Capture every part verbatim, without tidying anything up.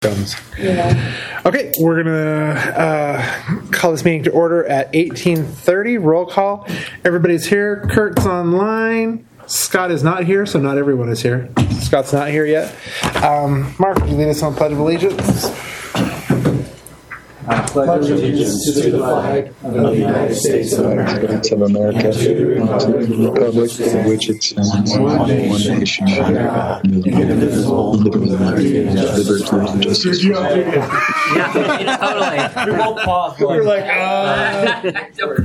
Yeah. Okay, we're gonna uh, call this meeting to order at eighteen thirty. Roll call. Everybody's here. Kurt's online. Scott is not here, so not everyone is here. Scott's not here yet. Um, Mark, would you lead us on Pledge of Allegiance? I pledge allegiance to the flag of the United States of America, of America, and to the republic for which it stands, one nation, under God, indivisible, with liberty and justice. Yeah, totally. We both paused. We're like, uh...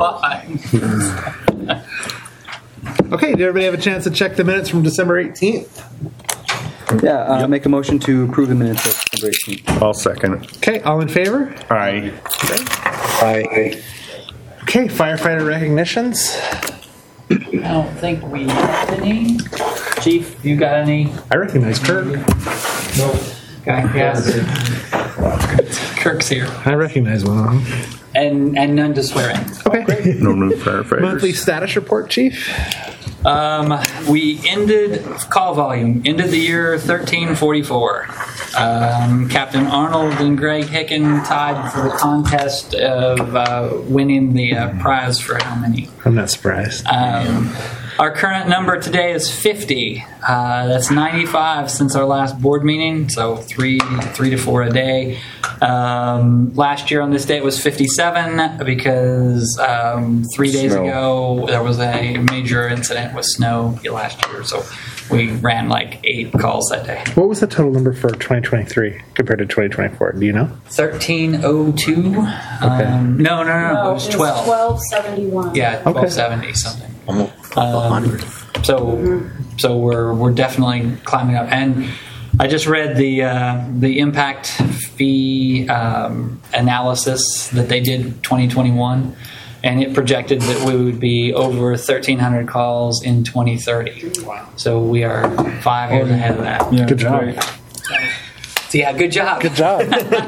Okay, did everybody have a chance to check the minutes from December eighteenth? Yeah, uh, yep. Make a motion to approve the minutes of December eighteenth. I'll second it. Okay, all in favor? Aye. Okay. Aye. Okay, firefighter recognitions. I don't think we have any. Chief, you got any? I recognize Kirk. Nope. Okay, yes. Kirk's here. I recognize one of them. And and none to swear in. Okay, great. No new firefighters. Monthly status report, Chief. Um, we ended call volume ended the year thirteen forty-four. Um, Captain Arnold and Greg Hicken tied for the contest of uh, winning the uh, prize for how many? I'm not surprised. Um, our current number today is fifty. Uh, that's ninety-five since our last board meeting, so three three to four a day. Um, last year on this day it was fifty-seven because um, three days Snow. ago there was a major incident with snow last year, so we ran like eight calls that day. What was the total number for twenty twenty-three compared to twenty twenty-four? Do you know? thirteen oh two. Um, no, no, no, no, it was twelve. twelve seventy-one. Yeah, Okay. twelve seventy something. Almost Um, so, so we're we're definitely climbing up, and I just read the uh, the impact fee um, analysis that they did twenty twenty-one, and it projected that we would be over thirteen hundred calls in twenty thirty. Wow! So we are five years ahead of that. Yeah, Good job. So yeah, good job. Good job.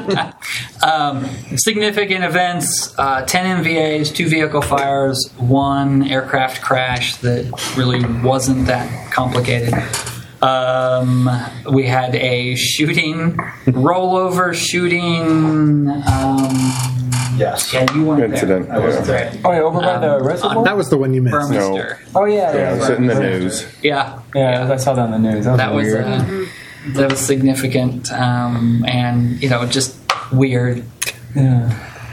Um, significant events, uh, ten M V As, two vehicle fires, one aircraft crash that really wasn't that complicated. Um, we had a shooting, rollover shooting. Um, Yes. yeah, you weren't Incident. there. I wasn't there. Oh, yeah, over by the reservoir? That was the one you missed. Burmester. Oh, yeah. Yeah, it was in the news. Yeah. Yeah, I saw that on the news. That was, That was weird. uh, that was significant, um, and you know, just weird. yeah.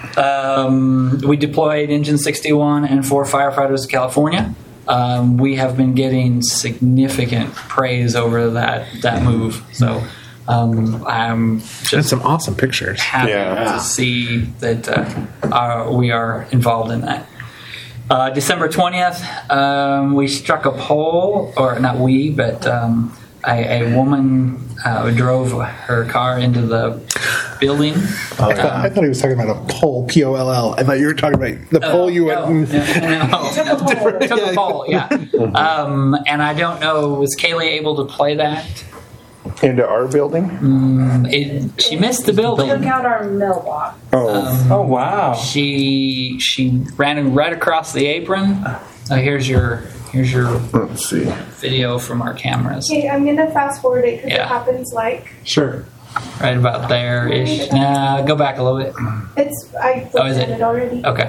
Um, we deployed Engine sixty-one and four firefighters to California. Um, we have been getting significant praise over that that move. So um, I'm That's just some awesome pictures. happy Yeah. to see that uh, our, we are involved in that. Uh, December twentieth, um, we struck a pole, or not we, but um, a, a woman uh, drove her car into the building. I, thought, I thought he was talking about a pole, P O L L. I thought you were talking about the pole you no, went. no, no. Took a poll. Took a poll, yeah. Um, and I don't know, was Kaylee able to play that? Into our building? It, she missed the Took building. out our mailbox. Oh. Um, Oh, wow. she she ran right across the apron. Uh, here's your here's your Let's see. video from our cameras. Okay, I'm gonna fast forward it because Yeah. it happens like Sure. Right about there ish. Nah, go back a little bit. it's. I looked Oh, is at it? it already. Okay.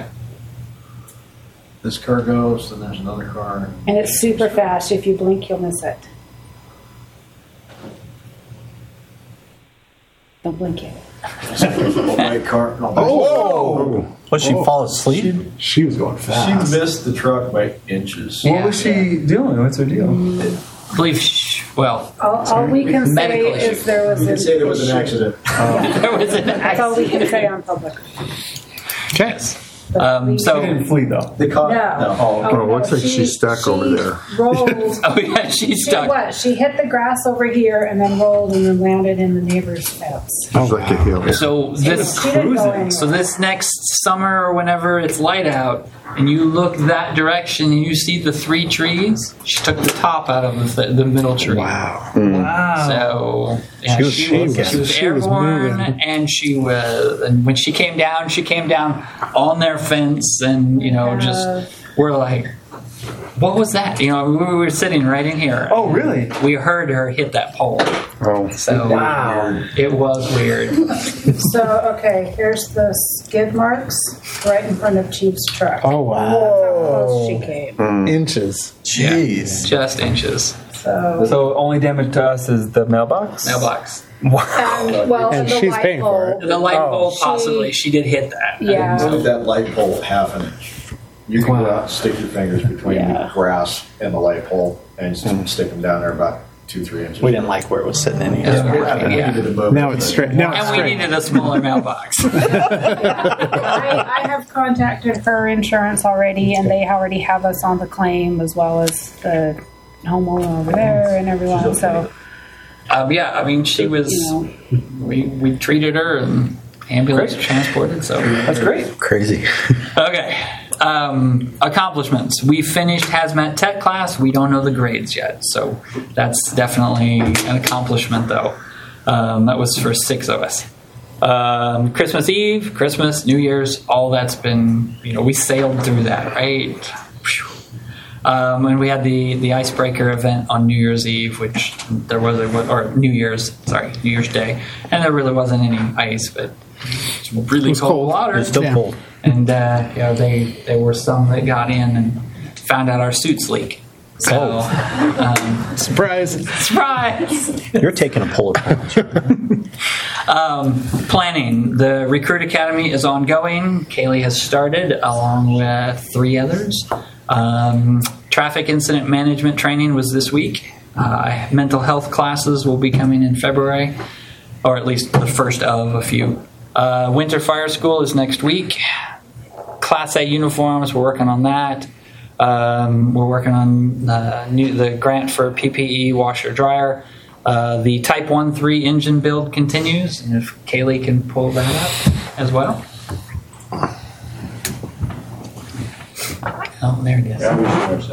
This car goes, then there's another car. And it's super fast. If you blink, you'll miss it. Don't blink it. A white car. No, Oh! What, she fall asleep? She was going She fast. missed the truck by inches. What was she doing? What's her deal? I believe. Sh- well, All, all we can say Medical issue. is there was You an can say there was an accident. there was an That's all we can say on public. Okay. But Um, we- so- She didn't flee, though. The car. No. Oh, Oh, it looks like she's stuck she over there. Rolled. Oh yeah, she's She stuck. was. She hit the grass over here and then rolled and then landed in the neighbor's fence. It's like a hill. So this She didn't go anywhere. so this next summer or whenever it's light out and you look that direction and you see the three trees, she took the top out of the, the middle tree. Wow. Wow. So yeah, She was she was, shaking. she was She was airborne, moving. and she was. And when she came down, she came down on their fence, and you know, just we're like, What was that? You know, we were sitting right in here. Oh, really? We heard her hit that pole. Oh, So Wow. it was weird. So, okay, here's the skid marks right in front of Chief's truck. Oh wow, How close she came. inches. Jeez. Just inches. So, So only damage to us is the mailbox? Mailbox. Wow. and, well, And and the she's light paying for bulb. The light Oh. pole, She- possibly. She did hit that. Yeah. Move that light pole half an inch. You can go out and stick your fingers between Yeah. the grass and the light pole and just stick them down there about two, three inches. We didn't like where it was sitting in Yeah. here. And we Yeah. needed to move Now it. it's straight. Now it's And we straight. needed a smaller mailbox. I, I have contacted her insurance already, and they already have us on the claim as well as the homeowner over there and everyone. So, Um, yeah, I mean, she was. you know, We we treated her and ambulance transported. So That's great. Crazy. Okay. Um, accomplishments. We finished hazmat tech class. We don't know the grades yet, so that's definitely an accomplishment, though. Um, that was for six of us. Um, Christmas Eve, Christmas, New Year's, all that's been, you know, we sailed through that, right? Phew. Um, and we had the, the icebreaker event on New Year's Eve, which there was, a, or New Year's, sorry, New Year's Day, and there really wasn't any ice, but it's really was cold, cold. water. It's still Yeah. cold. And uh, you know, they there were some that got in and found out our suits leak. So, um, Surprise! surprise! You're taking a polar plunge. Um, planning. The Recruit Academy is ongoing. Kaylee has started along with three others. Um, traffic incident management training was this week. Uh, mental health classes will be coming in February, or at least the first of a few. Uh, winter fire school is next week. Class A uniforms, we're working on that. Um, we're working on the, new, the grant for P P E washer dryer. Uh, the Type one three engine build continues, and if Kaylee can pull that up as well. Oh, there it is. Yeah, we should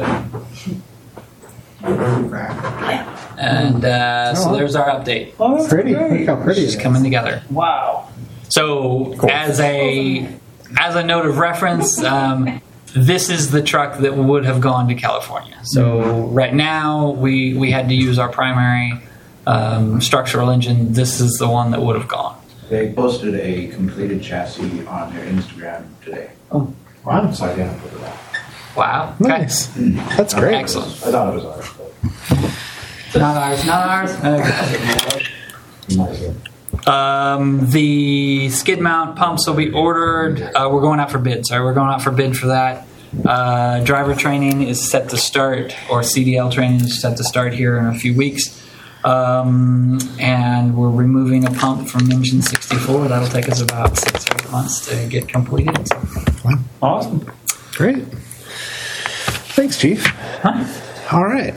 have And uh, so there's our update. Pretty. Look how pretty it It's is. coming together. Wow. So as a as a note of reference, um, this is the truck that would have gone to California. So right now we we had to use our primary um, structural engine. This is the one that would have gone. They posted a completed chassis on their Instagram today. Oh, Wow. So identical to that. wow. Okay. Nice. That's great. Excellent. I thought it was ours, but Not ours. Not ours. Okay. you might as well. Um, the skid mount pumps will be ordered. Uh, we're going out for bid. Sorry, we're going out for bid for that. Uh, driver training is set to start, or C D L training is set to start here in a few weeks. Um, and we're removing a pump from engine sixty-four. That'll take us about six or eight months to get completed. Awesome. Great. Thanks, Chief. Huh? All right.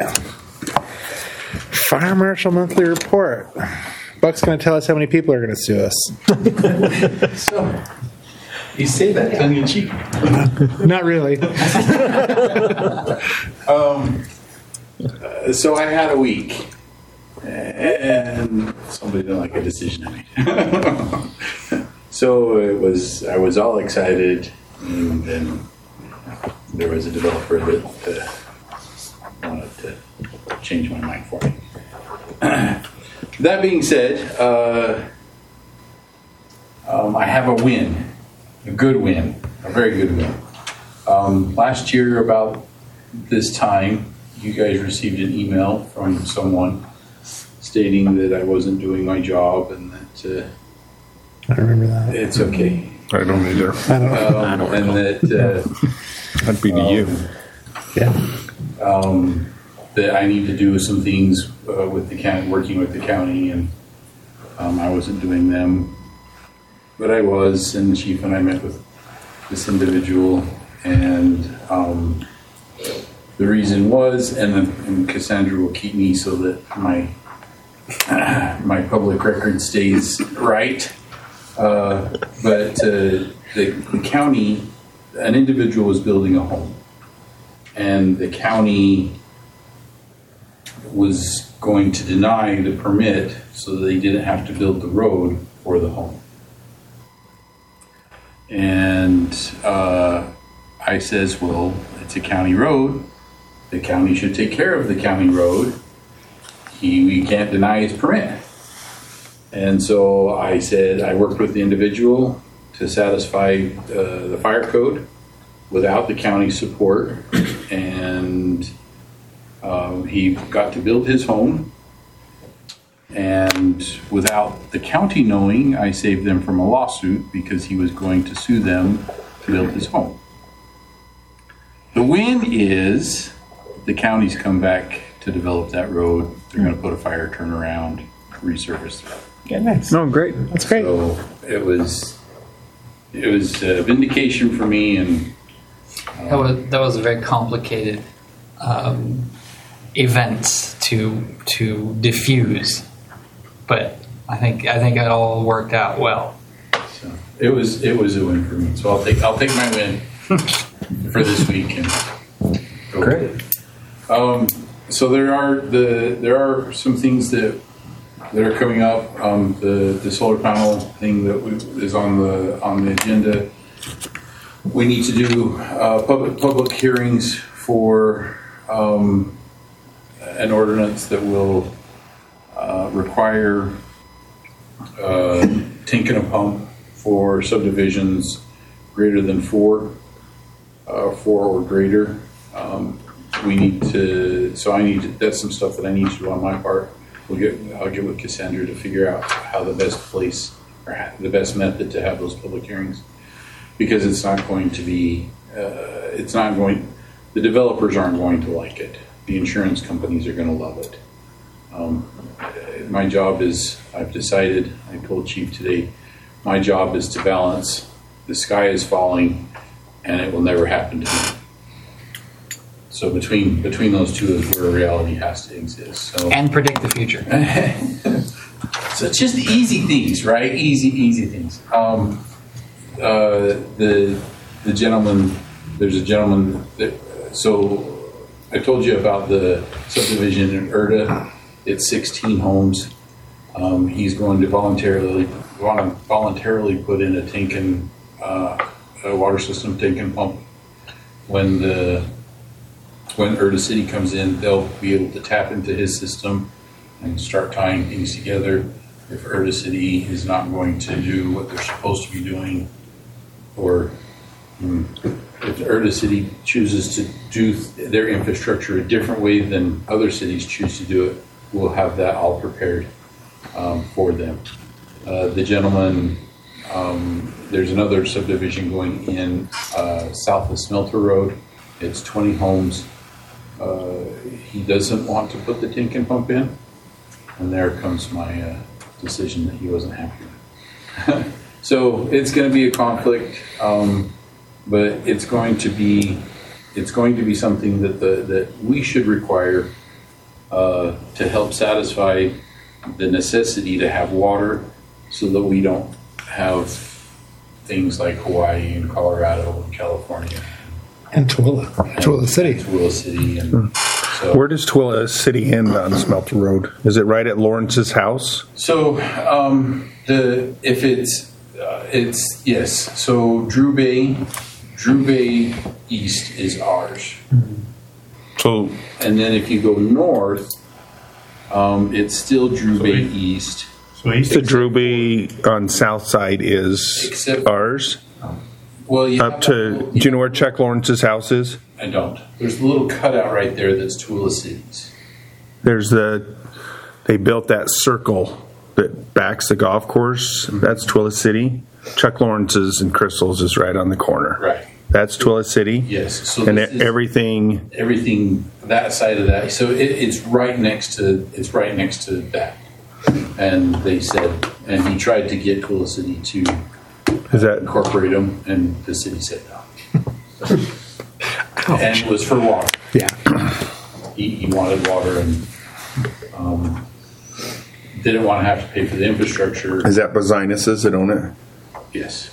Fire Marshal Monthly Report. Buck's going to tell us how many people are going to sue us. So, you say that tongue in cheek. Not really. Um, uh, so I had a week, and somebody didn't like a decision I made. So it was, I was all excited, and then there was a developer that uh, wanted to change my mind for me. That being said, uh, um, I have a win, a good win, a very good win. Um, last year, about this time, you guys received an email from someone stating that I wasn't doing my job and that uh, I remember that. it's okay. I don't either. I don't know. Um, and that uh, That'd be to you. Yeah. um, that I need to do some things uh, with the county, working with the county, and um, I wasn't doing them, but I was. And the chief and I met with this individual, and um, the reason was, and, and Cassandra will keep me so that my uh, my public record stays right. Uh, but uh, the, the county, an individual was building a home, and the county was going to deny the permit so they didn't have to build the road for the home. And uh, I says, well, it's a county road, the county should take care of the county road. He, we can't deny his permit. And so I said, I worked with the individual to satisfy uh, the fire code without the county support. And um, he got to build his home. And without the county knowing, I saved them from a lawsuit because he was going to sue them to build his home. The win is the county's come back to develop that road. They're going to put a fire turnaround, resurface that. Yeah, nice. No, great. That's great. So it was it was a vindication for me, and That was that was a very complicated um, event to to diffuse, but I think I think it all worked out well. so it was it was a win for me. So I'll take I'll take my win for this week and go Great. with it. Um, so there are the there are some things that that are coming up. Um, the the solar panel thing that we, is on the on the agenda. We need to do uh, public public hearings for um, an ordinance that will uh, require uh, tank and a pump for subdivisions greater than four, uh, four or greater. Um, we need to. So I need. To, that's some stuff that I need to do on my part. We'll get. I'll get with Cassandra to figure out how the best place or how, the best method to have those public hearings. Because it's not going to be, uh, it's not going, the developers aren't going to like it. The insurance companies are going to love it. Um, my job is, I've decided, I told Chief today, my job is to balance the sky is falling and it will never happen to me. So between between those two is where reality has to exist. So. And predict the future. So it's just easy things, right? Easy, easy things. Um, Uh, the the gentleman, there's a gentleman that, so I told you about the subdivision in Erda. It's sixteen homes. Um, he's going to voluntarily want to voluntarily put in a tank and uh, a water system tank and pump. When the when Erda City comes in, they'll be able to tap into his system and start tying things together. If Erda City is not going to do what they're supposed to be doing, or um, if Erda City chooses to do their infrastructure a different way than other cities choose to do it, we'll have that all prepared um, for them. Uh, the gentleman, um, there's another subdivision going in uh, south of Smelter Road. It's twenty homes. Uh, he doesn't want to put the tank and pump in, and there comes my uh, decision that he wasn't happy with. So it's going to be a conflict, um, but it's going to be it's going to be something that the that we should require uh, to help satisfy the necessity to have water, so that we don't have things like Hawaii and Colorado and California And Tooele. Tooele City. Tooele City, and so Where does Tooele City end on Smelter Road? Is it right at Lawrence's house? so um, the if it's Uh, it's yes. So Drew Bay, Drew Bay East is ours, So and then if you go north, um, it's still Drew Bay East. So east the Drewby on south side is Except- ours. Well, you Up to, do you know where Chuck Lawrence's house is? I don't. There's a little cutout right there that's Tooele Cities. There's the, they built that circle that backs the golf course. That's Tooele City. Chuck Lawrence's and Crystal's is right on the corner. Right. That's Tooele City. Yes. So And this is everything, everything that side of that. So it, it's right next to it's right next to that. And they said, and he tried to get Tooele City to is that, incorporate them, and the city said no. And it was for water. Yeah. He, he wanted water and um, didn't want to have to pay for the infrastructure. is that Bazinus's that own it? Yes.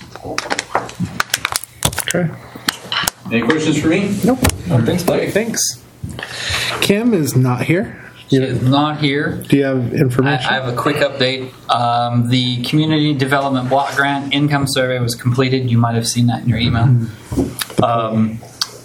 Okay. Any questions for me? Nope. Thanks, Blake. Thanks. Kim is not here. She is not here. Do you have I, information? I have a quick update. Um, the Community Development Block Grant income survey was completed. You might have seen that in your email. Um,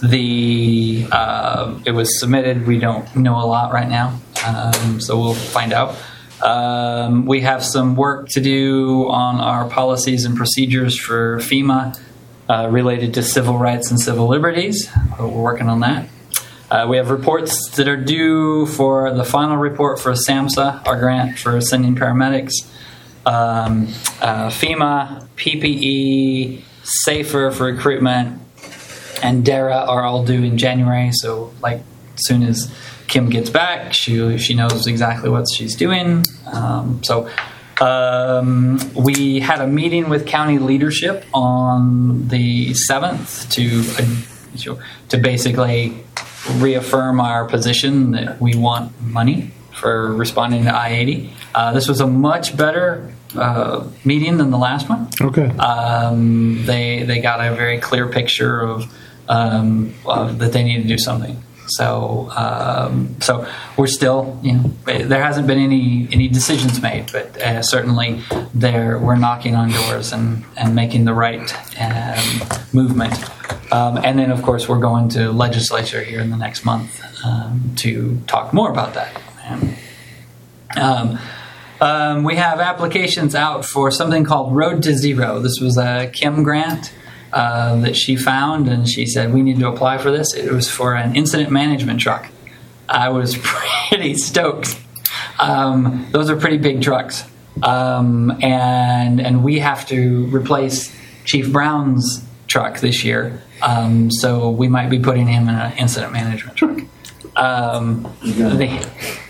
the uh, it was submitted. We don't know a lot right now, um, so we'll find out. Um, we have some work to do on our policies and procedures for FEMA uh, related to civil rights and civil liberties. We're working on that. Uh, we have reports that are due for the final report for SAMHSA, our grant for sending paramedics. Um, uh, FEMA, P P E, SAFER for recruitment, and DARA are all due in January. So, like, as soon as Kim gets back, she she knows exactly what she's doing. Um, so, um, we had a meeting with county leadership on the seventh to uh, to basically reaffirm our position that we want money for responding to I eighty. Uh, this was a much better uh, meeting than the last one. Okay. Um, they they got a very clear picture of, um, of that they need to do something. So um, so we're still, you know, there hasn't been any any decisions made, but uh, certainly there we're knocking on doors and, and making the right um, movement. Um, and then, of course, we're going to legislature here in the next month um, to talk more about that. Um, um, we have applications out for something called Road to Zero. This was a Kim grant uh, that she found, and she said, we need to apply for this. It was for an incident management truck. I was pretty stoked. Um, those are pretty big trucks. Um, and, and we have to replace Chief Brown's truck this year. Um, so we might be putting him in an incident management truck. Um, they,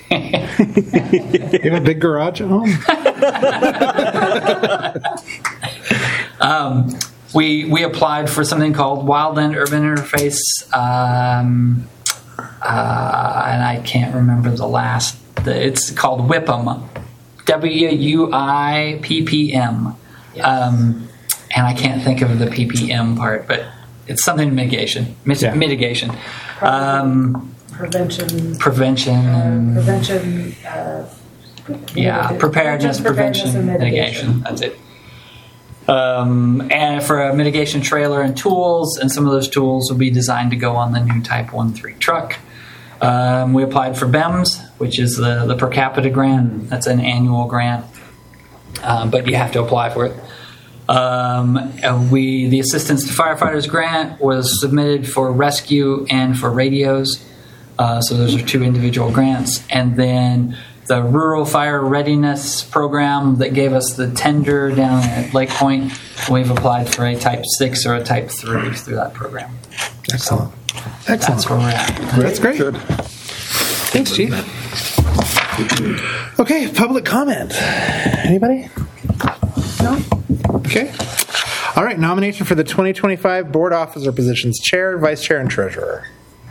You have a big garage at home? um, we we applied for something called Wildland Urban Interface, um, uh, and I can't remember the last. The, it's called WIPM, W U I P P M, Yes. um, and I can't think of the P P M part, but it's something mitigation, mit- Yeah. mitigation, um, Prevention. prevention. Uh, prevention. Uh, Yeah, mitigate- preparedness, prevention, and mitigation. That's it. Um, and for a mitigation trailer and tools, and some of those tools will be designed to go on the new Type one three truck. Um, we applied for B E M S, which is the, the per capita grant. That's an annual grant, um, but you have to apply for it. Um, and we the Assistance to Firefighters grant was submitted for rescue and for radios. Uh, so those are two individual grants. And then the Rural Fire Readiness Program that gave us the tender down at Lake Point, we've applied for a Type six or a Type three through that program. Excellent. That's Excellent. where we're at. That's great. Good. Thanks, Chief. Okay, public comment. Anybody? No? Okay. All right, nomination for the twenty twenty-five board officer positions, chair, vice chair, and treasurer.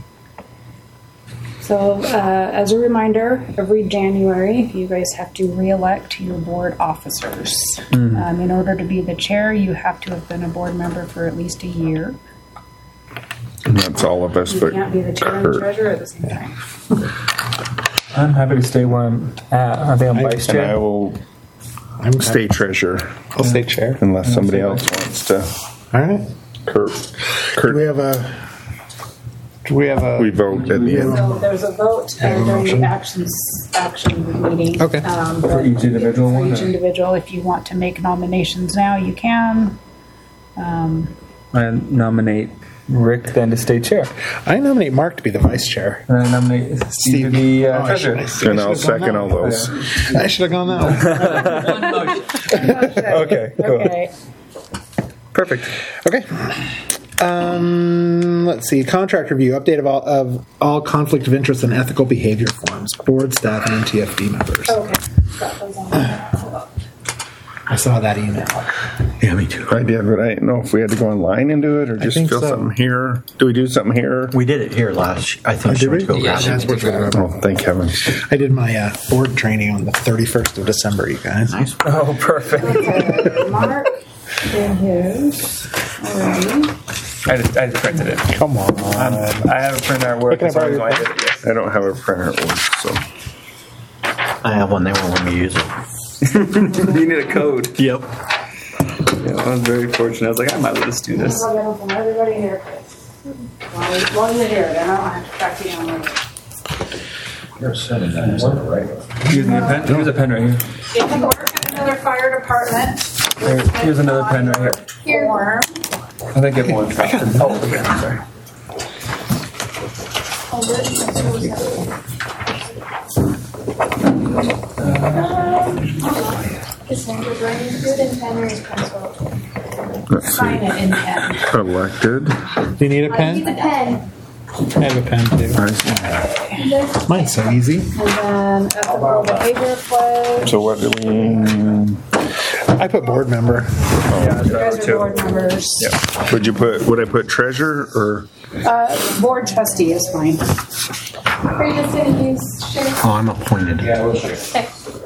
So, uh, as a reminder, every January, you guys have to re-elect your board officers. Um, in order to be the chair, you have to have been a board member for at least a year. And that's all of us, You but can't be the chair and the Kurt. treasurer at the same time. I'm happy to stay where I'm at. I think I'm vice And I chair. will I'm stay treasurer I'll stay chair. unless somebody else wants to. All right. Kurt. Do Kurt. we have a? Do we have a? We vote at the end. So there's a vote uh, during the actions action meeting. Okay. Um, For but each individual For one, each or- individual, if you want to make nominations now, you can. Um, I nominate Rick then to stay chair. I nominate Mark to be the vice chair. And I nominate Steve, Steve. to be uh, Oh, I should- treasurer. I should- And I I'll should have gone second all that those. way. I should have gone that way. One motion. Okay, cool. okay. Perfect. Okay. Um, let's see. Contract review. Update of all of all conflict of interest and ethical behavior forms. Board staff and N T F B members. Okay. Got those on there. I saw that email. Yeah, me too. I did, but I didn't know if we had to go online and do it or just think fill so. something here. Do we do something here? We did it here last. I think Oh, she did went to we? go Yeah, grab she it. went to grab it. Oh, thank heaven. I did my uh, board training on the thirty-first of December, you guys. Nice. Oh, perfect. Okay. Mark did his already. I just, I just printed it. Come on. I'm, I have a printer at work. Can I That's borrow why your I did it. Yes. I don't have a printer at work, so. I have one. They won't let me use it. You need a code. Yep. Yeah, I was very fortunate. I was like, I might as well just do this. I'll get them from everybody here, Chris. While, while you're here, then I don't have to track you down later. You're sending that as a regular. Here's a pen. Here's a pen right here. If you work at another fire department, Here- Here's another pen right here. here. Form. I think everyone dropped it. Oh, okay. Sorry. Cassandra Bryan, good and Henry's pencil. Let's Sign see. it in pen. Elected. Do you need a I need pen? the pen. I have a pen too. Mine's so easy. And then ethical behavior pledge. So what do we? I put board member. You guys are board members. Would you put? Would I put treasurer or? Uh, board trustee is fine. Are you just going to use Sherry? Oh, I'm appointed. Yeah, we'll share. Okay.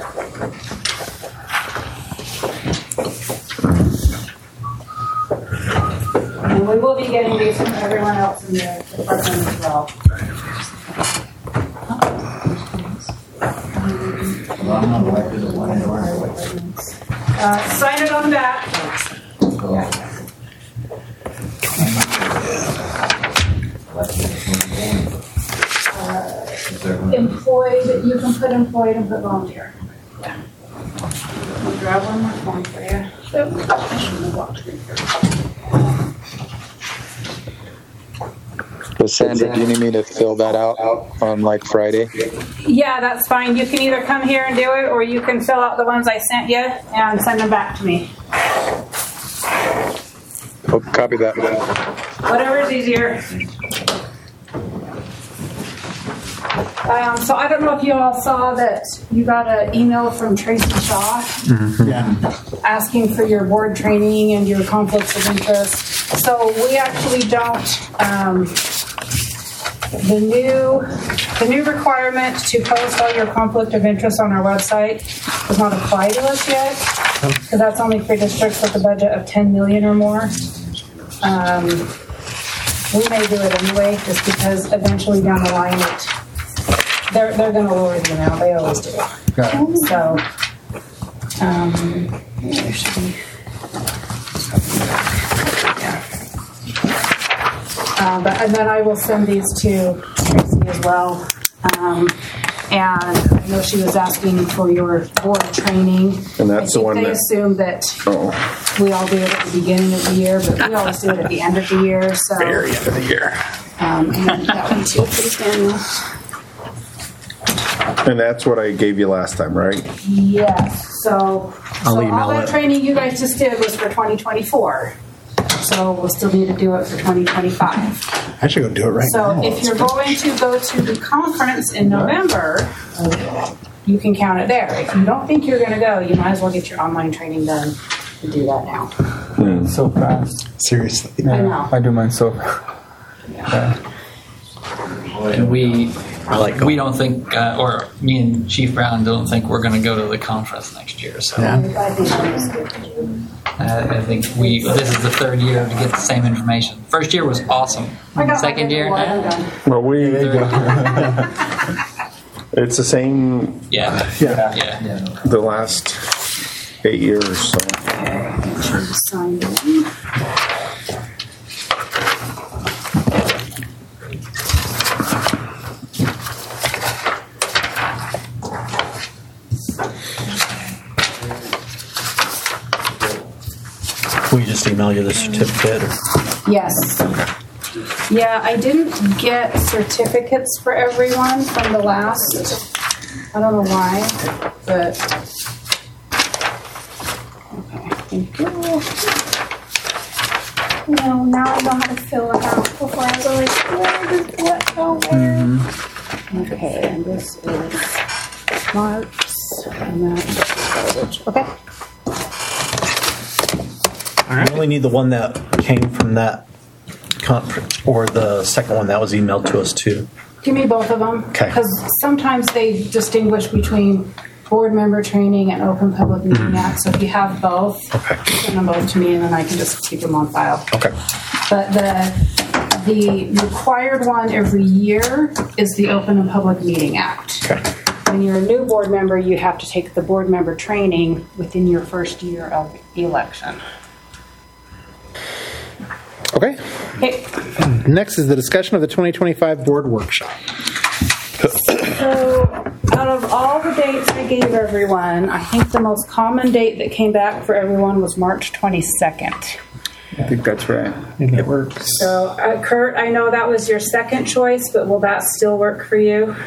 And we will be getting these from everyone else in the department as well. Well, I'm not elected to one anymore. Uh, sign it on the back. Employed, you can put employed and put volunteer. Yeah. I'll grab one more form for you. I shouldn't have walked through here. Cassandra, do you need me to fill that out on like Friday? Yeah, that's fine. You can either come here and do it, or you can fill out the ones I sent you and send them back to me. Oh, copy that. Whatever's easier. Um, so I don't know if you all saw that you got an email from Tracy Shaw Yeah. asking for your board training and your conflicts of interest. So we actually don't, um, the new, the new requirement to post all your conflict of interest on our website does not apply to us yet, because that's only for districts with a budget of ten million or more. Um, we may do it anyway, just because eventually down the line it, they're they're going to lower the amount. They always do. So, um, there should be. Yeah. Uh, but and then I will send these to Tracy as well. Um, and I know she was asking for your board training. And that's I the think one they that- assume that Oh, we all do it at the beginning of the year, but we always do it at the end of the year. So, very end of the year. um, and then that one too, please, Daniel. And that's what I gave you last time, right? Yes. So, I'll so email all that it. training you guys just did was for twenty twenty-four. So we'll still need to do it for twenty twenty-five. I should go do it right So now. if you're going to go to the conference in November, you can count it there. If you don't think you're going to go, you might as well get your online training done and do that now. So fast. Seriously. I know. I do mine so fast. And we, we don't think, uh, or me and Chief Brown don't think we're going to go to the conference next year. So Yeah. I think that was good to do. uh, I think we, this is the third year to get the same information. First year was awesome. I got my Second year, paperwork, I'm eh? done. Well, we. Third- It's the same. yeah, Yeah. yeah. The last eight years. So. Sign in. Will you just email you the certificate? Or? Yes. Yeah, I didn't get certificates for everyone from the last. I don't know why, but. Okay, thank you. No, now I know how to fill it out. Before I was always, where does what go where? Okay, and this is Mark's, and that's okay. You only need the one that came from that conference, or the second one that was emailed to us too. Give me both of them. Okay. Because sometimes they distinguish between board member training and open public meeting act. So if you have both, Okay. send them both to me and then I can just keep them on file. Okay. But the the required one every year is the Open and Public Meeting Act. Okay. When you're a new board member, you have to take the board member training within your first year of election. Okay. Okay. Next is the discussion of the twenty twenty-five board workshop. So, out of all the dates I gave everyone, I think the most common date that came back for everyone was March twenty-second. I think that's right. Maybe it works. So, uh, Kurt, I know that was your second choice, but will that still work for you?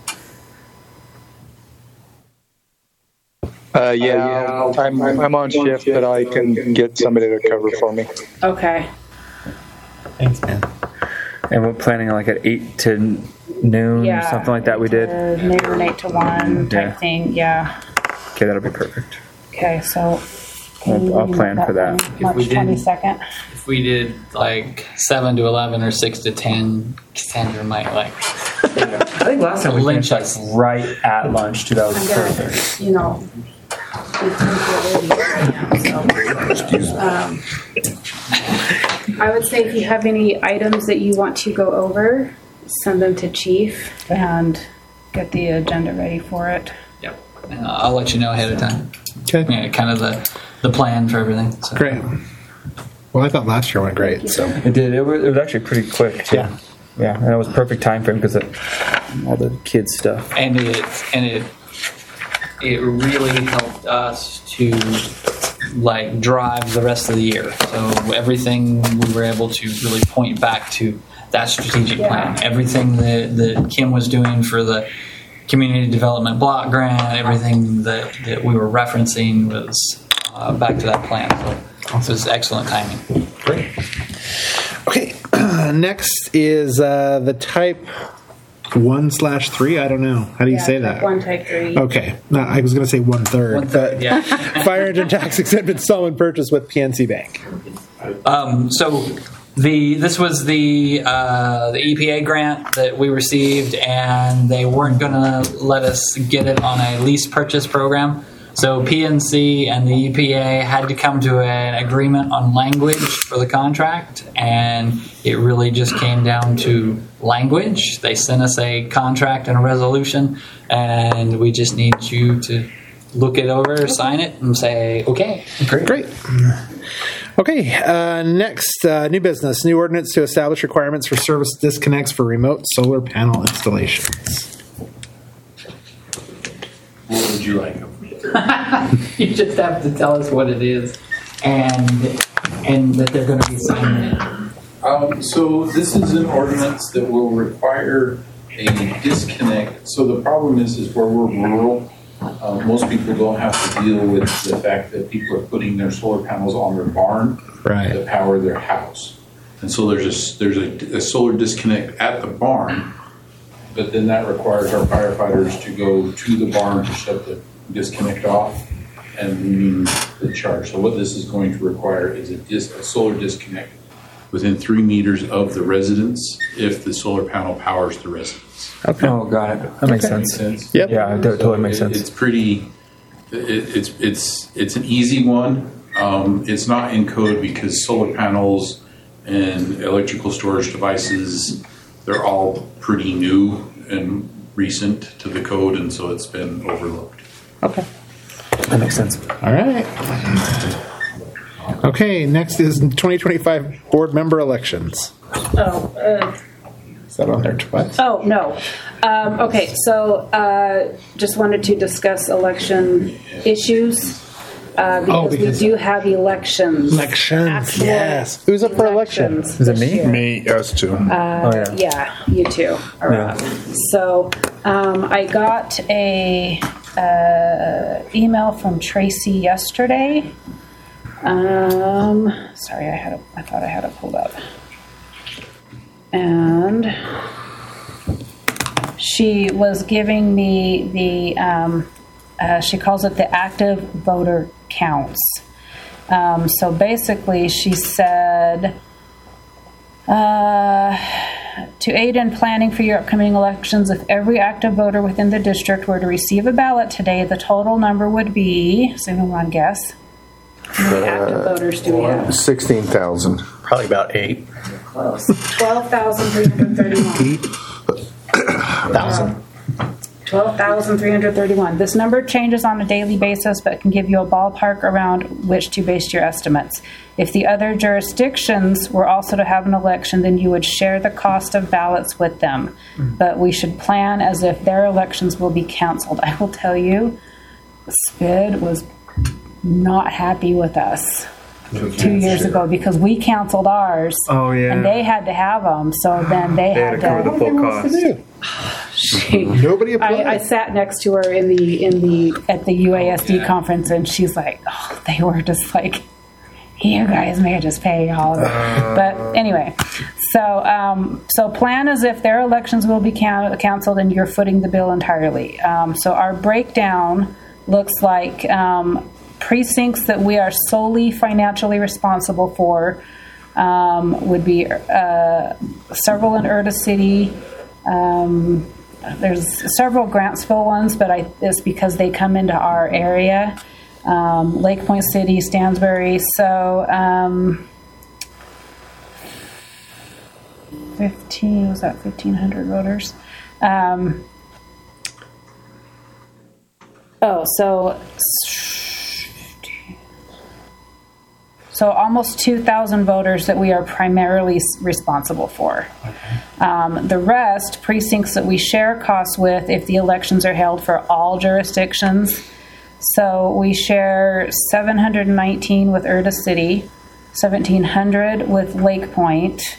Uh, yeah, I'm, I'm on shift, but I can get somebody to cover for me. Okay. Thanks, man. And we're planning on like at eight to noon, Yeah. something like that. We did. Uh, maybe an eight to one type Yeah. thing. Yeah. Okay, that'll be perfect. Okay, so. I'll, I'll plan for that. If we March did- twenty-second. If we did like seven to eleven or six to ten, Cassandra might like. I think last time we Lynch finished like us. right at lunch, too. That was I'm gonna, perfect. you know, so, um, I would say if you have any items that you want to go over, send them to Chief and get the agenda ready for it. Yep. And I'll let you know ahead of time. Okay. Yeah, kind of the the plan for everything. So. Great. Well, I thought last year went great. So It did. It was, it was actually pretty quick, too. Yeah. Yeah, and it was perfect time frame because of all the kids stuff. And it and it it really helped us to like drive the rest of the year. So everything we were able to really point back to that strategic plan. Everything that, that Kim was doing for the community development block grant, everything that, that we were referencing was uh, back to that plan. So it was excellent timing. great. Okay. Next is uh, the type one slash three. I don't know. How do you Yeah, say type that? one, type three. Okay. No, I was going to say one third. One third, but yeah. Fire engine tax exempt installment purchase with P N C Bank. Um, so the this was the uh, the E P A grant that we received, and they weren't going to let us get it on a lease purchase program. So P N C and the E P A had to come to an agreement on language for the contract, and it really just came down to language. They sent us a contract and a resolution, and we just need you to look it over, sign it, and say, okay. Great. Great. Okay. Uh, next, uh, new business. New ordinance to establish requirements for service disconnects for remote solar panel installations. What would you like? You just have to tell us what it is, and and that they're going to be signing it. Um, so this is an ordinance that will require a disconnect. So the problem is, is where we're rural, uh, most people don't have to deal with the fact that people are putting their solar panels on their barn Right. to power their house. And so there's a, there's a, a solar disconnect at the barn, but then that requires our firefighters to go to the barn to shut the disconnect off and leaving the charge. So what this is going to require is a, dis, a solar disconnect within three meters of the residence if the solar panel powers the residence. Okay. Oh, got it. That makes Okay. sense. Makes sense? Yep. Yeah, it totally makes So it- sense. It's pretty. It, it's it's it's an easy one. Um, it's not in code because solar panels and electrical storage devices, they're all pretty new and recent to the code, and so it's been overlooked. Okay. That makes sense. All right. Okay. Next is twenty twenty-five board member elections. Oh, uh, Is that on there twice? oh no. Um, okay, so uh, just wanted to discuss election issues uh, because, Oh, because- we do have elections. Elections. Actual Yes. Who's up for election? elections Is it this me? year. Me, us too. oh, yeah. Yeah, you too are Yeah. up. So um, I got a uh, email from Tracy yesterday. Um, sorry, I had it, I thought I had it pulled up, and she was giving me the um, uh, she calls it the active voter counts. Um, so basically, she said. Uh, to aid in planning for your upcoming elections, if every active voter within the district were to receive a ballot today, the total number would be, does anyone want to guess? How many active voters do we have? Sixteen thousand. Probably about eight Close. twelve thousand three hundred thirty-one. thousand. twelve thousand three hundred thirty-one. This number changes on a daily basis, but can give you a ballpark around which to base your estimates. If the other jurisdictions were also to have an election, then you would share the cost of ballots with them. Mm. But we should plan as if their elections will be canceled. I will tell you, S P I D was not happy with us two years ago because we canceled ours. Oh, yeah. And they had to have them, so then they, they had, had to cover to, the full cost. She, Nobody applied. I, I sat next to her in the in the at the U A S D conference, and she's like, "Oh, they were just like, you guys may just pay all of it." Uh, but anyway, so um, so plan as if their elections will be can- canceled, and you're footing the bill entirely. Um, so our breakdown looks like um, precincts that we are solely financially responsible for um, would be uh, several in Urda City. Um, There's several Grantsville ones, but I, it's because they come into our area. Um, Lake Point City, Stansbury. So um, fifteen was that fifteen hundred voters? Um, oh, so so almost two thousand voters that we are primarily responsible for. Okay. Um, the rest, precincts that we share costs with if the elections are held for all jurisdictions. So we share seven hundred nineteen with Urda City, seventeen hundred with Lake Point,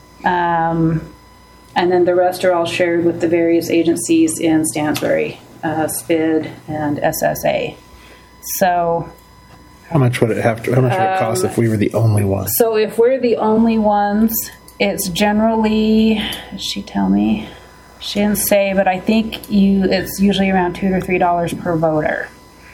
um, and then the rest are all shared with the various agencies in Stansbury, uh, S P I D, and S S A. So... How much would it have to? How much would it cost um, if we were the only one? So if we're the only ones, it's generally. Did she tell me? She didn't say, but I think you. It's usually around two to three dollars per voter.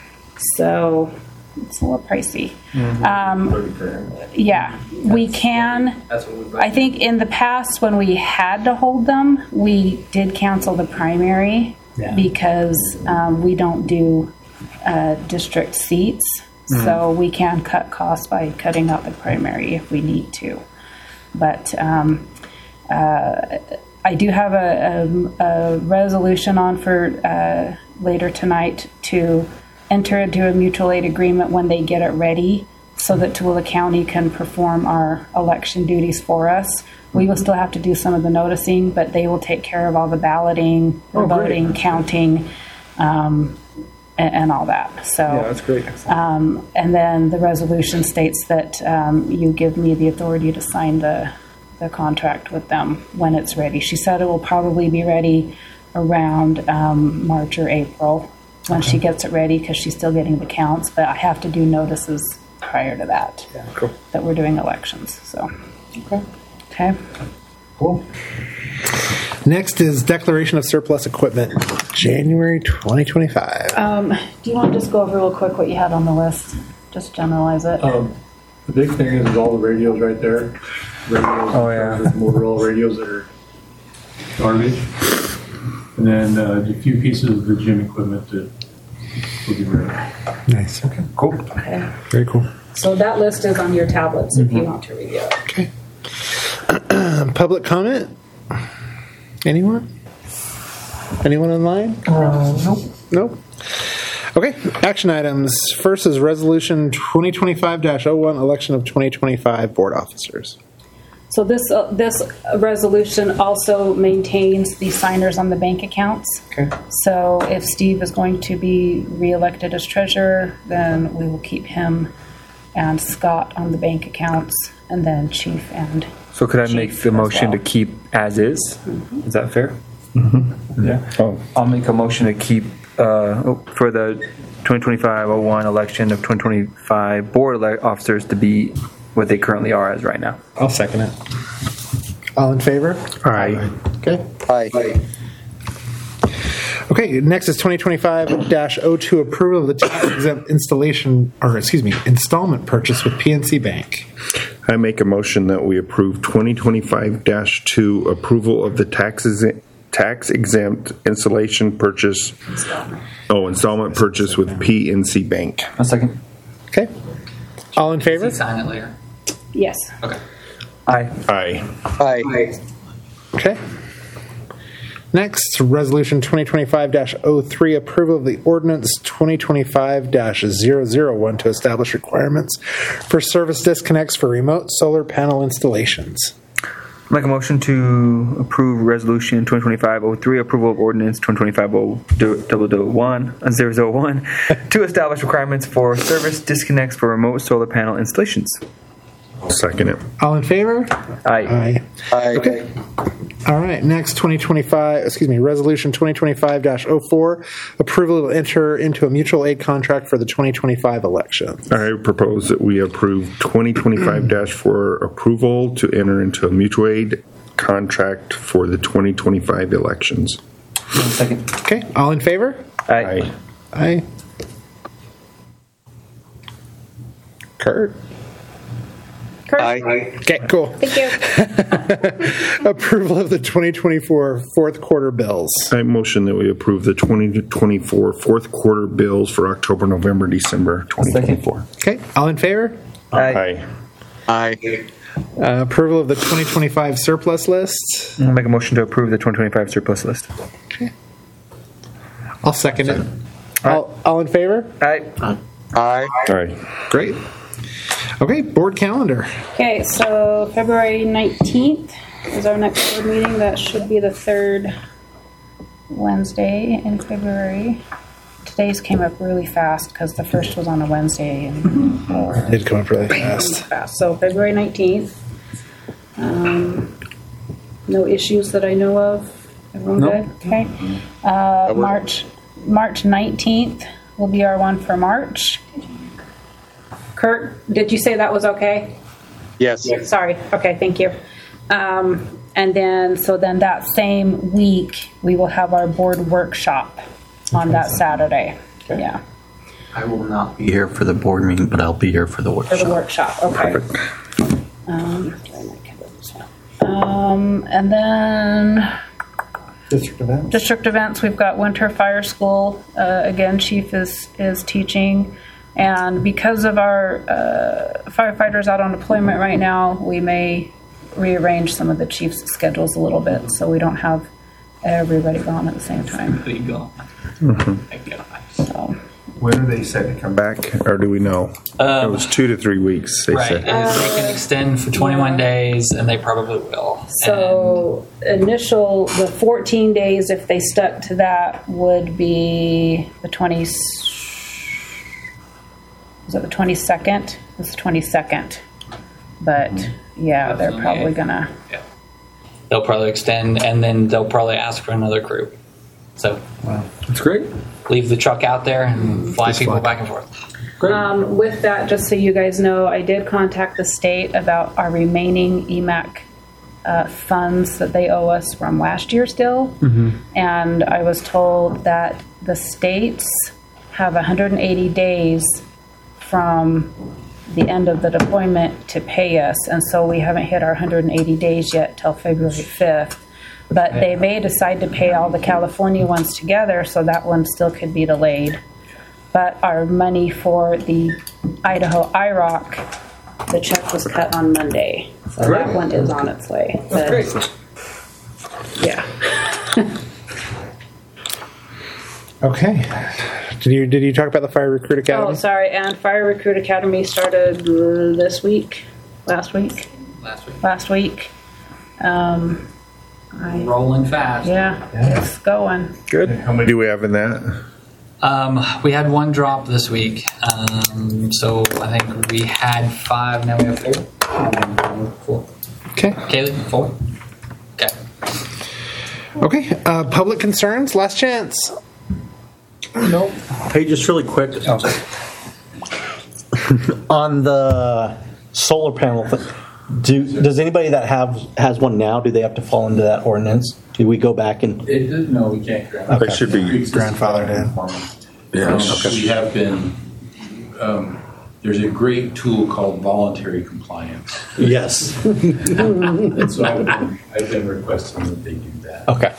So it's a little pricey. Mm-hmm. Um, yeah, that's, we can. That's what we I think in the past when we had to hold them, we did cancel the primary yeah. because um, we don't do uh, district seats. Mm-hmm. So we can cut costs by cutting out the primary if we need to. But um, uh, I do have a, a, a resolution on for uh, later tonight to enter into a mutual aid agreement when they get it ready so that Tooele County can perform our election duties for us. We will still have to do some of the noticing, but they will take care of all the balloting, oh, voting, great. counting, um, And, and all that. So yeah, that's great. Um, and then the resolution states that um, you give me the authority to sign the the contract with them when it's ready. She said it will probably be ready around um, March or April when okay. she gets it ready because she's still getting the counts. But I have to do notices prior to that. Yeah, cool. That we're doing elections. So okay, okay, cool. Next is declaration of surplus equipment, January twenty twenty-five. Um, do you want to just go over real quick what you had on the list? Just generalize it. Um, the big thing is, is all the radios right there. Radios, oh yeah, Motorola radios that are garbage, and then uh, a few pieces of the gym equipment that will be ready. Nice. Okay. Cool. Okay. Very cool. So that list is on your tablets mm-hmm. if you want to review it. Okay. Public comment. Anyone? Anyone online? Uh, nope. Nope. Okay. Action items. First is Resolution twenty twenty-five dash oh one, election of twenty twenty-five board officers. So this uh, this resolution also maintains the signers on the bank accounts. Okay. So if Steve is going to be reelected as treasurer, then we will keep him and Scott on the bank accounts, and then Chief and. So could I make the motion well. to keep as is? Mm-hmm. Is that fair? Mm-hmm. Yeah. Oh. I'll make a motion to keep uh, oh, for the twenty twenty-five oh one election of twenty twenty-five board ele- officers to be what they currently are as right now. I'll second it. All in favor? Aye. Okay. Aye. Aye. Okay, next is twenty twenty-five dash oh two, approval of the tax exempt installation, or excuse me, installment purchase with P N C Bank. I make a motion that we approve twenty twenty-five dash two, approval of the taxes tax exempt installation purchase. Installment. Oh, installment purchase with P N C Bank. A second. Okay. All in favor? Sign it later. Yes. Okay. Aye. Aye. Aye. Okay. Next, Resolution twenty twenty-five dash oh three, approval of the ordinance twenty twenty-five dash zero zero one to establish requirements for service disconnects for remote solar panel installations. Make a motion to approve Resolution twenty twenty-five oh three, approval of ordinance twenty twenty-five oh one to establish requirements for service disconnects for remote solar panel installations. I'll second it. All in favor? Aye. Aye. Okay. All right. Next, twenty twenty-five, excuse me, Resolution twenty twenty-five dash oh four, approval to enter into a mutual aid contract for the twenty twenty-five election. I propose that we approve twenty twenty-five dash four approval to enter into a mutual aid contract for the twenty twenty-five elections. Second. Okay. All in favor? Aye. Aye. Kurt? Kurt? Okay, cool. Thank you. Approval of the twenty twenty-four fourth quarter bills. I motion that we approve the twenty twenty-four fourth quarter bills for October, November, December twenty twenty-four. Okay, all in favor? Aye. Aye. Uh, approval of the twenty twenty-five surplus list. I'll make a motion to approve the twenty twenty-five surplus list. Okay. I'll second it. All, all in favor? Aye. Aye. Aye. Great. Okay, board calendar. Okay, so February nineteenth is our next board meeting. That should be the third Wednesday in February. Today's came up really fast because the first was on a Wednesday. And It did come up really fast. fast. So February nineteenth. Um, no issues that I know of. Everyone Nope. good? Okay. Uh, March March nineteenth will be our one for March. Kurt, did you say that was okay? Yes. Sorry. Okay, thank you. Um, and then, so then that same week, we will have our board workshop on that Saturday. Yeah, I will not be here for the board meeting, but I'll be here for the for workshop. the workshop. Okay. Um, um, and then District events. district events, we've got Winter Fire School. Uh, again, Chief is, is teaching. And because of our uh, firefighters out on deployment right now, we may rearrange some of the chief's schedules a little bit so we don't have everybody gone at the same time. There you go. So, When are they set to come back, or do we know? Um, it was two to three weeks, they Right. said. And they can extend for twenty-one days, and they probably will. so initial, the fourteen days, if they stuck to that, would be the twenty. Is it the twenty-second? It's the twenty-second. But yeah, they're probably gonna. Yeah. They'll probably extend, and then they'll probably ask for another group. So, wow, that's great. Leave the truck out there and fly people back and forth. Um, with that, just so you guys know, I did contact the state about our remaining E M A C uh, funds that they owe us from last year still. Mm-hmm. And I was told that the states have one hundred eighty days from the end of the deployment to pay us. And so we haven't hit our one hundred eighty days yet till February fifth. But they may decide to pay all the California ones together, so that one still could be delayed. But our money for the Idaho I R O C, the check was cut on Monday. So Great. that one is on its way. That's The- great. Yeah. Okay. Did you did you talk about the Fire Recruit Academy? Oh, sorry. And Fire Recruit Academy started uh, this week, last week, Last week. last week. Um, I, Rolling fast. yeah, it's going. Good. How many do we have in that? Um, we had one drop this week. Um, so I think we had five, now we have four. Four. Okay. Kaylee, four? Okay. Okay. Uh, public concerns. Last chance. Nope. Hey, just really quick. On the solar panel, thing, do does anybody that have has one now? Do they have to fall into that ordinance? Do we go back and? It did, no, we can't. They should be grandfathered in. Yeah. Um, Okay. We have been, um, there's a great tool called voluntary compliance. Yes. And so I've been, I've been requesting that they do that. Okay.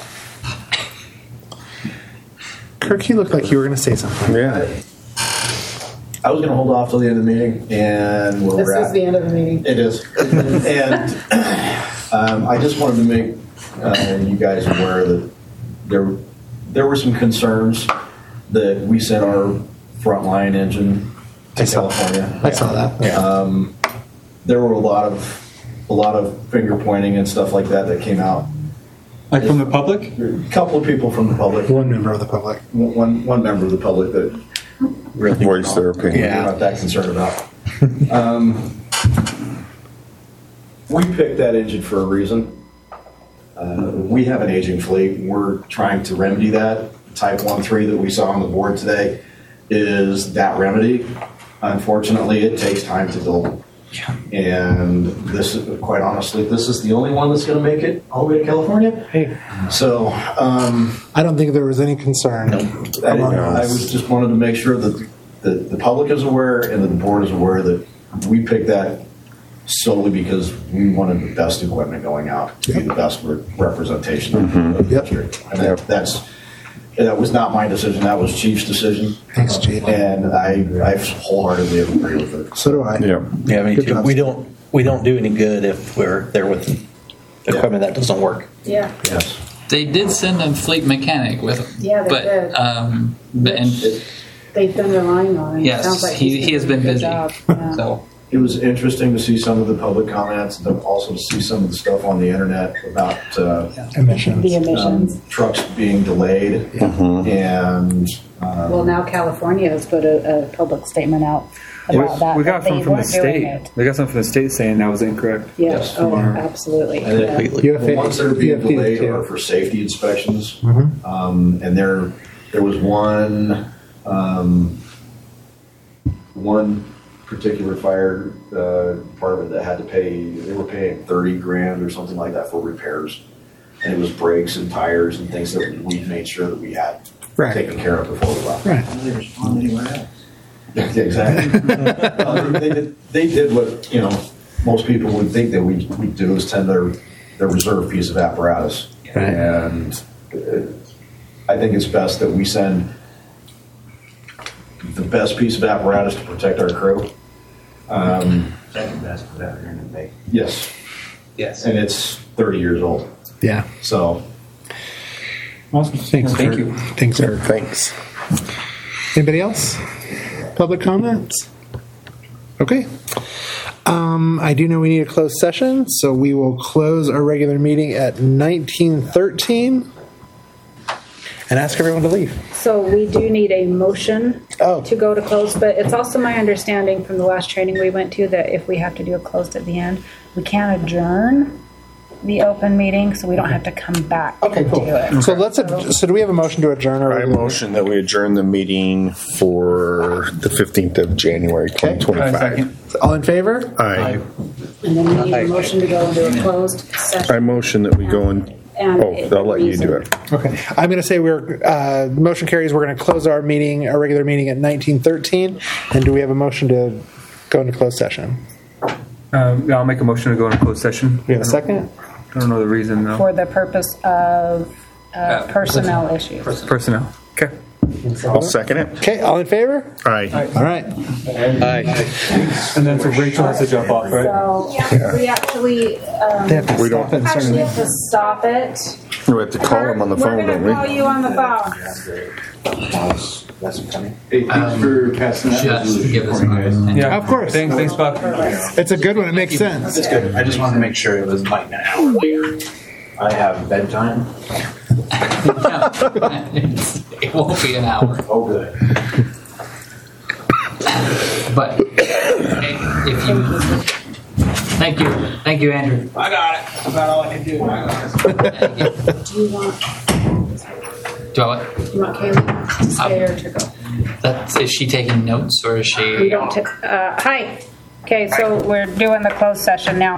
Kirk, you look like you were going to say something. Yeah. I was going to hold off till the end of the meeting, and where This we're is at. the end of the meeting. It is. And um, I just wanted to make uh, you guys aware that there there were some concerns that we sent our frontline engine to I saw- California. I saw that. Yeah. Um, there were a lot of a lot of finger pointing and stuff like that that came out. Like from the public? A couple of people from the public. One member of the public. One one member of the public that really Voice their opinion. Yeah, we're not that concerned about. um, we picked that engine for a reason. Uh, we have an aging fleet. We're trying to remedy that. Type one three that we saw on the board today is that remedy. Unfortunately, it takes time to build. And this is, quite honestly, this is the only one that's going to make it all the way to California. Hey. So, um, I don't think there was any concern. I, among I us. was just wanted to make sure that the, the public is aware and that the board is aware that we picked that solely because we wanted the best equipment going out to be the best re- representation of, of the district. And that, that's that was not my decision. That was Chief's decision. Thanks, Chief. And I, I wholeheartedly agree with it. So do I. Yeah. Yeah, me Good too. job, We Steve. don't we don't do any good if we're there with equipment that doesn't work. Yeah. Yes. They did send a fleet mechanic with them. Yeah, they but, did. Um, but and They've been relying on it. yes, Sounds like he, he's he has doing been a good busy. job. Yeah. So It was interesting to see some of the public comments, and also to see some of the stuff on the internet about uh, Emissions. The emissions. um, trucks being delayed. And um, Well, now California has put a, a public statement out We, about that. we got that some they from the weren't doing state. it. We got some from the state saying that was incorrect. Yeah. Yes, Oh, tomorrow. absolutely. And Yeah. it- U F A the ones that are being U F D delayed too. are for safety inspections. Mhm. Um, and there, there was one, um, one particular fire uh, department that had to pay. They were paying thirty grand or something like that for repairs, and it was brakes and tires and things that we made sure that we had Right. taken care of before we left. Right. How do they respond anywhere else? Yeah, exactly. Uh, they, did, they did what you know most people would think that we we do is send their their reserve piece of apparatus, Right. and uh, I think it's best that we send the best piece of apparatus to protect our crew. Um, Second best for that during the day. yes, Yes. and it's thirty years old, Yeah. so Awesome. Thanks. Thank Kurt. you. Thanks, Eric. Thanks. Anybody else? Public comments? Okay. Um, I do know we need a closed session, so we will close our regular meeting at nineteen thirteen and ask everyone to leave. So we do need a motion Oh. to go to close, but it's also my understanding from the last training we went to that if we have to do a closed at the end, we can adjourn the open meeting, so we don't have to come back Okay, cool. to it. So let's. Ad- so do we have a motion to adjourn our I regular motion that we adjourn the meeting for the fifteenth of January, twenty twenty-five. All in favor? Aye. And then we need a motion to go into a closed session. I motion that we go in. And Oh, it- I'll let you do it. Okay. I'm going to say we're uh, motion carries. We're going to close our meeting, our regular meeting at nineteen thirteen. And do we have a motion to go into closed session? Um, yeah, I'll make a motion to go into closed session. We have a second. I don't know the reason though. For the purpose of uh, personnel issues. Personnel. Okay. I'll second it. Okay. All in favor? Aye. All right. And then so Rachel has to jump off, right? So we actually, um, They have to We stop don't- it. actually have to stop it. We have to call him on the phone, We're don't going to call we? you on the phone. That's coming. Hey, thanks for passing that just resolution give us for a me, guys. moment. Yeah. Of course. Thanks, thanks, Buck. It's a good one. It makes sense. It's good. I just wanted to make sure it was like an hour later. I have bedtime. It won't be an hour. Oh, good. But hey, if you, thank you, thank you, Andrew. I got it. That's about all I can do. I got it. Do you want, Do I, what? do you want Kaylee to stay or to go? That's, is she taking notes or is We she? don't, ta- uh, hi. Okay, so we're doing the closed session now.